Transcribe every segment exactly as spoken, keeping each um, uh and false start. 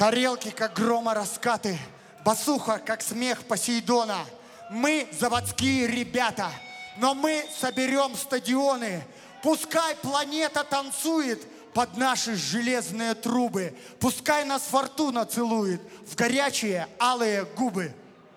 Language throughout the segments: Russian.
Тарелки, как громораскаты, басуха, как смех Посейдона. Мы заводские ребята, но мы соберем стадионы. Пускай планета танцует под наши железные трубы. Пускай нас фортуна целует в горячие алые губы.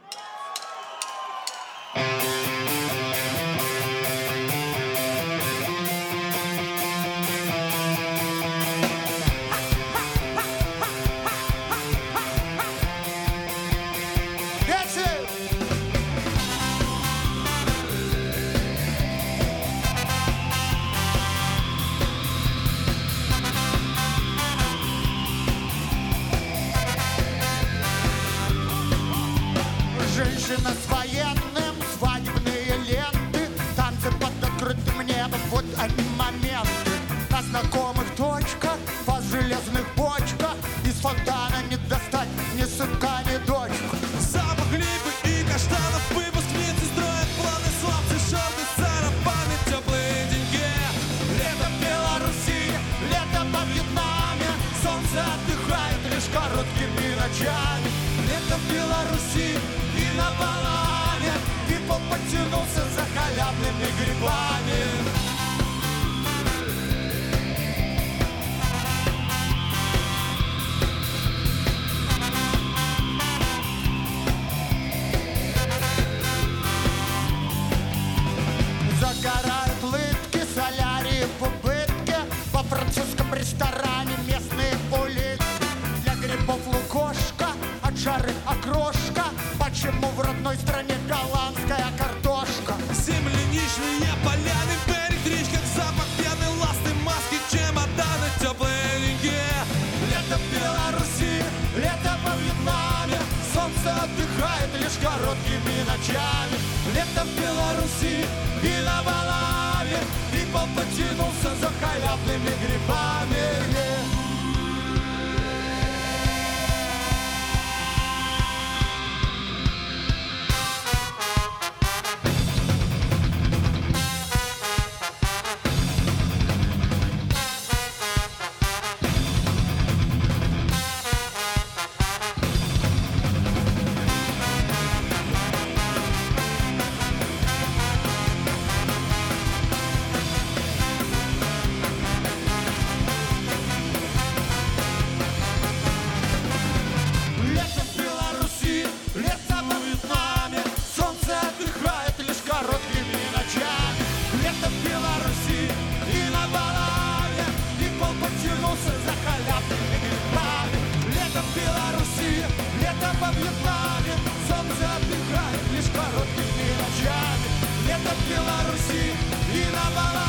Женщина с военным, свадебные ленты, танцы под открытым небом, вот они моменты. На знакомых точках, вас железных бочках, из фонтана не достать ни сынка, ни дочку. Запах липы и каштанов, выпускницы строят планы, славцы, шорты, сарафаны, теплые деньги. Лето в Беларуси, лето во Вьетнаме, солнце отдыхает лишь короткими ночами. Лето в Беларуси и на банане, people потянулся за халявными грибами. Загорают лытки, солярии в убытке, во французском ресторане местные улитки. Для грибов лукошка, от жары окрошка. Почему в родной стране голландская картошка? Земляничные поляны, берег речка, запах пьяной ласты, маски, чемоданы, теплые деньги. Лето в Беларуси, лето во Вьетнаме, солнце отдыхает лишь короткими ночами. Лето в Беларуси и на Валаве, people потянулся за халявными грибами. За халявными грибами. Лето в Беларуси, лето во Вьетнаме, солнце отдыхает лишь короткими ночами. Лето в Беларуси и на Балане.